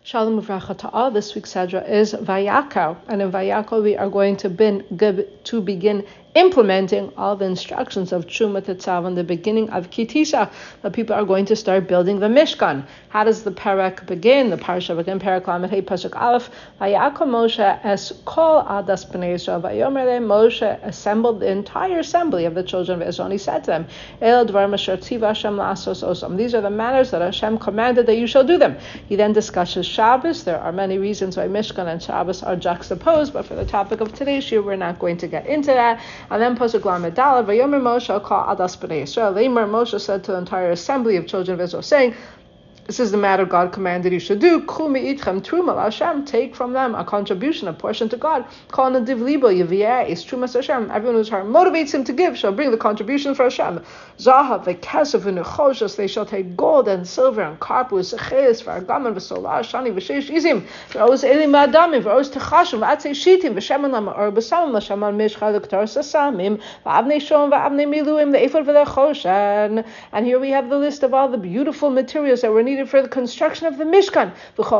Shalom Uvracha to all. This week's Sedra is Vayakal, and in Vayakal we are going to begin implementing all the instructions of Truma Tetzav in the beginning of Kitisa. The people are going to start building the Mishkan. How does the parak begin? The parsha begin parak Lamed Hey Pasuk Aleph. Vayakal Moshe es kol adas bnei Yisrael vayomer lehem. Moshe assembled the entire assembly of the children of Israel, and he said to them, El dvar asher tziva Hashem la'asos osam. These are the manners that Hashem commanded that you shall do them. He then discusses Shabbos. There are many reasons why Mishkan and Shabbos are juxtaposed, but for the topic of today's year, we're not going to get into that. And then Pasuk Lamed Daled, Vayomer Moshe kol adas bnei Yisrael. Leimer, Moshe said to the entire assembly of children of Israel, saying, this is the matter God commanded you should do. K'chu me'itchem truma l'Hashem. Take from them a contribution, a portion to God. Kol nadiv libo yiviyeh is trumas Hashem. Everyone whose heart motivates him to give shall bring the contribution for Hashem. Zahav ve'kesef v'nechoshes. They shall take gold and silver and karpus, secheis v'argaman v'solah shani v'sheish izim v'os elim v'adamim v'os techashim v'atzei shitim v'sheman lama'or b'samim l'shaman mishcha l'ktar sasamim v'avnei shom v'avnei miluim v'efod v'lechoshen. And here we have the list of all the beautiful materials that were needed for the construction of the Mishkan.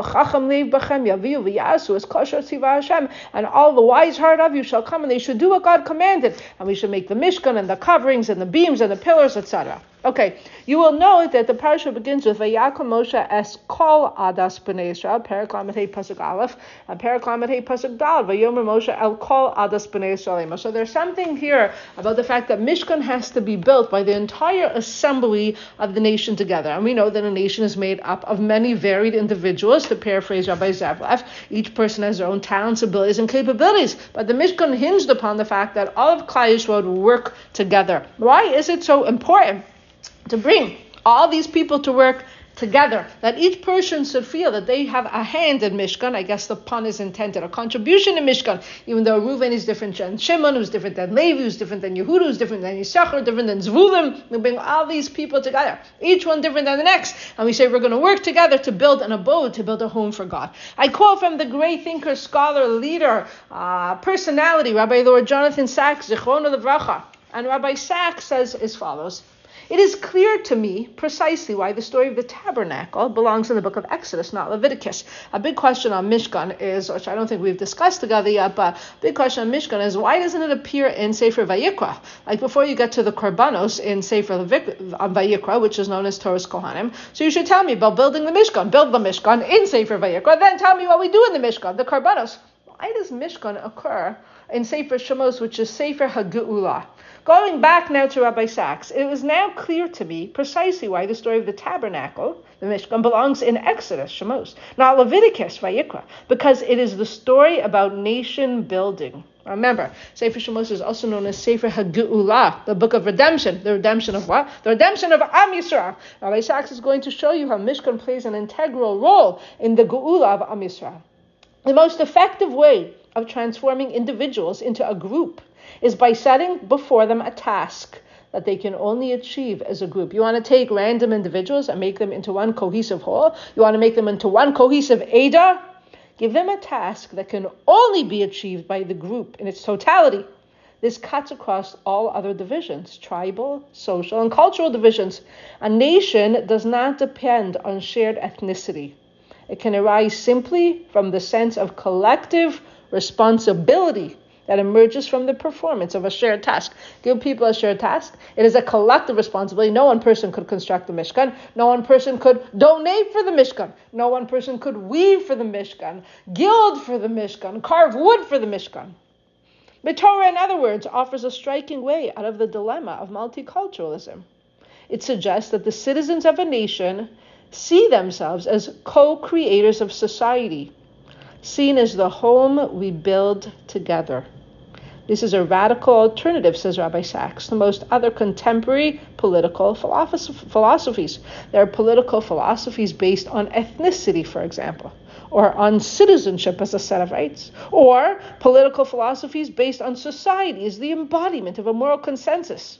And all the wise heart of you shall come, and they should do what God commanded. And we should make the Mishkan and the coverings and the beams and the pillars, etc. Okay, you will note that the parsha begins with Vayakal Moshe es kol adas b'nei Yisrael, parak Lamed Hey Pasuk Aleph, and parak Lamed Hey Pasuk Daled, Vayomer Moshe el kol adas b'nei Yisrael. So there's something here about the fact that Mishkan has to be built by the entire assembly of the nation together. And we know that a nation is made up of many varied individuals. To paraphrase Rabbi Zavlev, each person has their own talents, abilities, and capabilities. But the Mishkan hinged upon the fact that all of Klal Yisrael would work together. Why is it so important to bring all these people to work together, that each person should feel that they have a hand in Mishkan? I guess the pun is intended, a contribution in Mishkan, even though Reuven is different than Shimon, who's different than Levi, who's different than Yehuda, who's different than Yisachar, different than Zvulun. We bring all these people together, each one different than the next, and we say we're going to work together to build an abode, to build a home for God. I quote from the great thinker, scholar, leader, personality, Rabbi Lord Jonathan Sachs, Zichrono Livracha. And Rabbi Sachs says as follows: it is clear to me precisely why the story of the tabernacle belongs in the book of Exodus, not Leviticus. A big question on Mishkan is, which I don't think we've discussed together yet, but a big question on Mishkan is, why doesn't it appear in Sefer Vayikra? Like before you get to the Korbanos in Sefer Vayikra, which is known as Torah's Kohanim. So you should tell me about building the Mishkan. Build the Mishkan in Sefer Vayikra, then tell me what we do in the Mishkan, the Korbanos. Why does Mishkan occur in Sefer Shemos, which is Sefer HaGeula? Going back now to Rabbi Sachs, it is now clear to me precisely why the story of the tabernacle, the Mishkan, belongs in Exodus, Shemos, not Leviticus, Vayikra, because it is the story about nation building. Remember, Sefer Shemos is also known as Sefer HaGeula, the book of redemption. The redemption of what? The redemption of Am Yisrael. Rabbi Sachs is going to show you how Mishkan plays an integral role in the Geula of Am Yisrael. The most effective way of transforming individuals into a group is by setting before them a task that they can only achieve as a group. You want to take random individuals and make them into one cohesive whole? You want to make them into one cohesive Ada? Give them a task that can only be achieved by the group in its totality. This cuts across all other divisions, tribal, social, and cultural divisions. A nation does not depend on shared ethnicity. It can arise simply from the sense of collective responsibility that emerges from the performance of a shared task. Give people a shared task. It is a collective responsibility. No one person could construct the Mishkan. No one person could donate for the Mishkan. No one person could weave for the Mishkan, gild for the Mishkan, carve wood for the Mishkan. The Torah, in other words, offers a striking way out of the dilemma of multiculturalism. It suggests that the citizens of a nation see themselves as co-creators of society, seen as the home we build together. This is a radical alternative, says Rabbi Sachs, to most other contemporary political philosophies. There are political philosophies based on ethnicity, for example, or on citizenship as a set of rights, or political philosophies based on society as the embodiment of a moral consensus.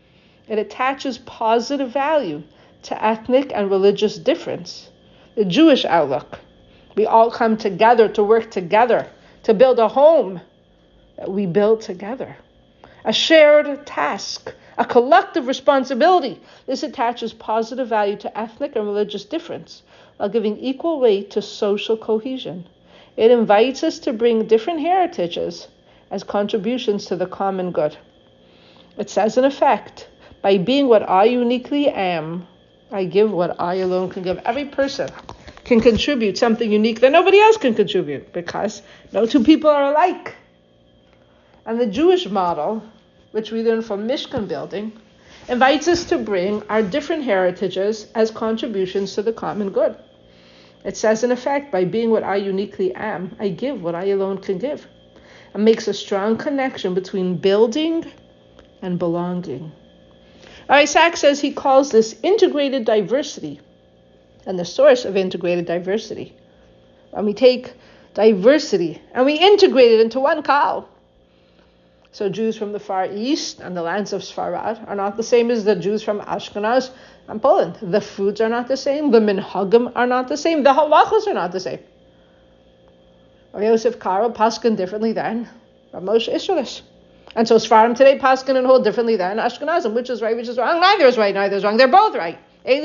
It attaches positive value to ethnic and religious difference. The Jewish outlook: we all come together to work together, to build a home that we build together. A shared task, a collective responsibility. This attaches positive value to ethnic and religious difference, while giving equal weight to social cohesion. It invites us to bring different heritages as contributions to the common good. It says, in effect, by being what I uniquely am, I give what I alone can give. Every person can contribute something unique that nobody else can contribute, because no two people are alike. And the Jewish model, which we learn from Mishkan building, invites us to bring our different heritages as contributions to the common good. It says, in effect, by being what I uniquely am, I give what I alone can give. It makes a strong connection between building and belonging. Rabbi Sacks says he calls this integrated diversity, and the source of integrated diversity. When we take diversity and we integrate it into one kal. So Jews from the Far East and the lands of Sfarad are not the same as the Jews from Ashkenaz and Poland. The foods are not the same. The minhagim are not the same. The halachos are not the same. Rabbi Yosef Karo paskin differently than Rabbi Moshe Isserles. And so Sfarim today paskin and hold differently than Ashkenazim. Which is right, which is wrong? Neither is right, neither is wrong. They're both right.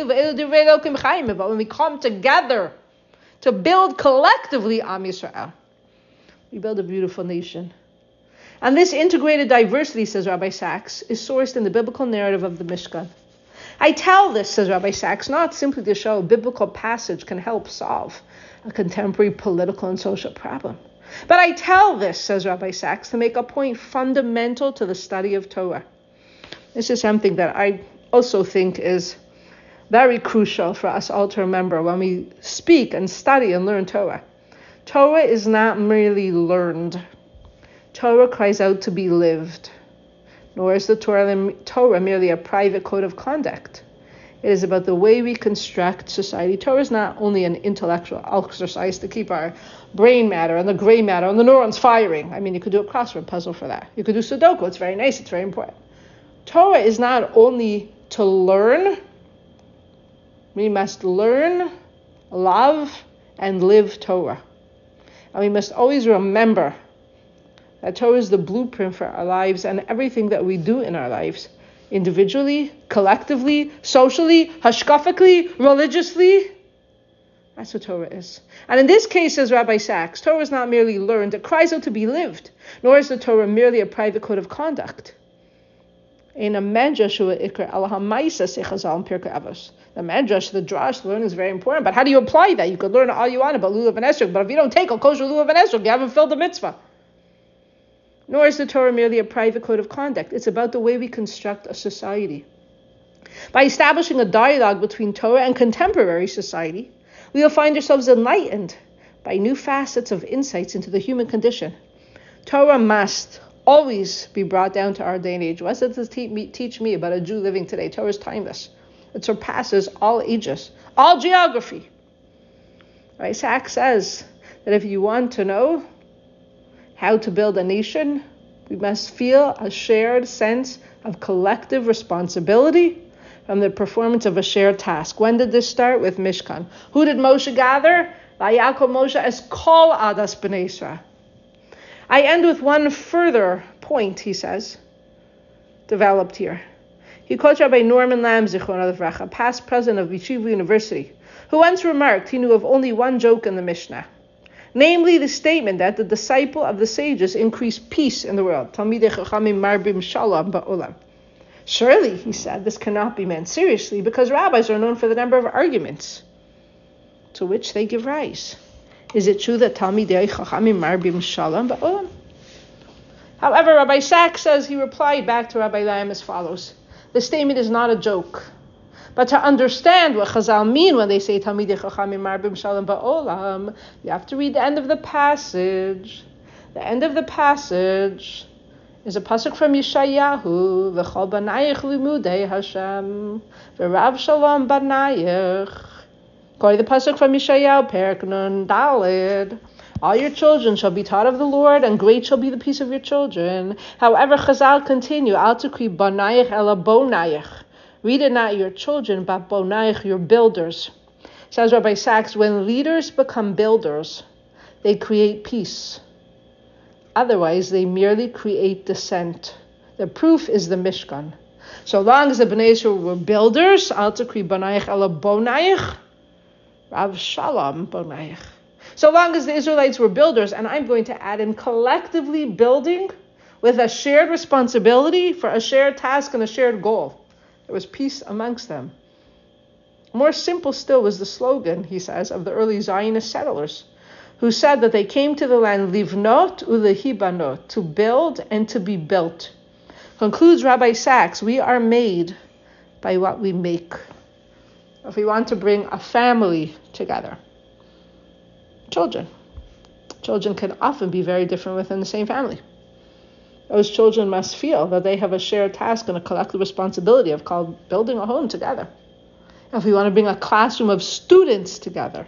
But when we come together to build collectively Am Yisrael, we build a beautiful nation. And this integrated diversity, says Rabbi Sacks, is sourced in the biblical narrative of the Mishkan. I tell this, says Rabbi Sacks, not simply to show a biblical passage can help solve a contemporary political and social problem. But I tell this, says Rabbi Sacks, to make a point fundamental to the study of Torah. This is something that I also think is very crucial for us all to remember when we speak and study and learn Torah. Torah is not merely learned. Torah cries out to be lived. Nor is the Torah merely a private code of conduct. It is about the way we construct society. Torah is not only an intellectual exercise to keep our brain matter and the gray matter and the neurons firing. I mean, you could do a crossword puzzle for that. You could do Sudoku. It's very nice. It's very important. Torah is not only to learn. We must learn, love, and live Torah. And we must always remember that Torah is the blueprint for our lives and everything that we do in our lives, individually, collectively, socially, hashkafically, religiously. That's what Torah is. And in this case, says Rabbi Sacks, Torah is not merely learned, it cries out to be lived, nor is the Torah merely a private code of conduct. In a medrash, the medrash, the drash, learning is very important. But how do you apply that? You could learn all you want about lulav and esrog, but if you don't take a kosher lulav and esrog, you haven't filled the mitzvah. Nor is the Torah merely a private code of conduct. It's about the way we construct a society. By establishing a dialogue between Torah and contemporary society, we will find ourselves enlightened by new facets of insights into the human condition. Torah must always be brought down to our day and age. What does this teach me about a Jew living today? Torah is timeless. It surpasses all ages, all geography. Right? Sacks says that if you want to know how to build a nation, we must feel a shared sense of collective responsibility from the performance of a shared task. When did this start? With Mishkan. Who did Moshe gather? Vayakol Moshe es kol adas b'nei Yisrael. I end with one further point, he says, developed here. He quotes Rabbi Norman Lamb, Zichrono Livracha, past president of Yeshiva University, who once remarked he knew of only one joke in the Mishnah, namely the statement that the disciple of the sages increased peace in the world. Talmidei Chachamim marbim shalom ba'olam. Surely, he said, this cannot be meant seriously because rabbis are known for the number of arguments to which they give rise. Is it true that Talmidei Chachamim marbim shalom ba'olam? However, Rabbi Sacks says he replied back to Rabbi Lamb as follows. The statement is not a joke. But to understand what Chazal mean when they say Talmidei Chachamim marbim shalom ba'olam, you have to read the end of the passage. The end of the passage is a pasuk from Yeshayahu, V'chol banayich limudei Hashem, V'rav shalom banayich. According to the pasuk from Yeshayahu, Perek Nun Daled, all your children shall be taught of the Lord, and great shall be the peace of your children. However, Chazal continue, Al tukri banayich ela bonayich. Read it not your children, but bonayich, your builders. Says Rabbi Sacks, when leaders become builders, they create peace. Otherwise, they merely create dissent. The proof is the Mishkan. So long as the Bnei Yisrael were builders, al tukri banayich ela bonayich, Rav Shalom Bonayich. So long as the Israelites were builders, and I'm going to add in collectively building with a shared responsibility for a shared task and a shared goal. There was peace amongst them. More simple still was the slogan, he says, of the early Zionist settlers, who said that they came to the land livnot ulehibanot, to build and to be built. Concludes Rabbi Sachs, we are made by what we make. If we want to bring a family together, children can often be very different within the same family. Those children must feel that they have a shared task and a collective responsibility of called building a home together. If we want to bring a classroom of students together,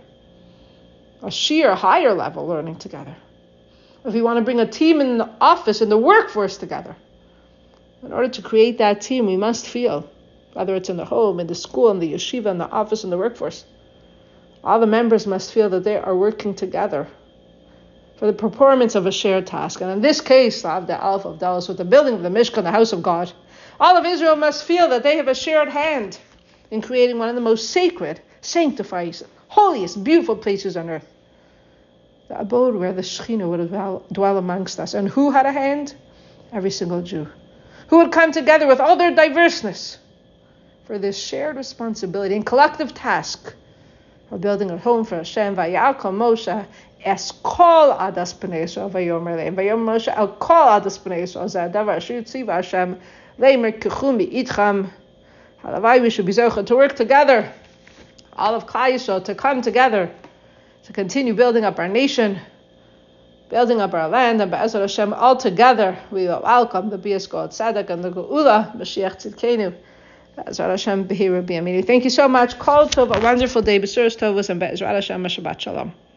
a sheer higher level learning together. If we want to bring a team in the office, in the workforce together. In order to create that team, we must feel, whether it's in the home, in the school, in the yeshiva, in the office, in the workforce, all the members must feel that they are working together for the performance of a shared task. And in this case, the Aleph of Dallas, with the building of the Mishkan, the house of God, all of Israel must feel that they have a shared hand in creating one of the most sacred, sanctified, holiest, beautiful places on earth. The abode where the Shekhinah would dwell amongst us. And who had a hand? Every single Jew. Who would come together with all their diverseness for this shared responsibility and collective task of building a home for Hashem. Vayakol Moshe es kol adas bnei Yisrael vayomer lehem. Vayomer Moshe el kol adas bnei Yisrael zeh hadavar asher yitziva Hashem leimer kechum iitcham. Halavai, we should be zocheh to work together, all of Klal Yisrael, to come together, to continue building up our nation, building up our land, and Be'ezrat Hashem, all together, we will welcome the Bias God Tzedek and the Geula, Mashiach Tzidkenu, Be'ezrat Hashem, Behi Rabbi Amini. Thank you so much. Kol Tov, a wonderful day. B'suras Tovos, and Be'ezrat Hashem, Shabbat Shalom.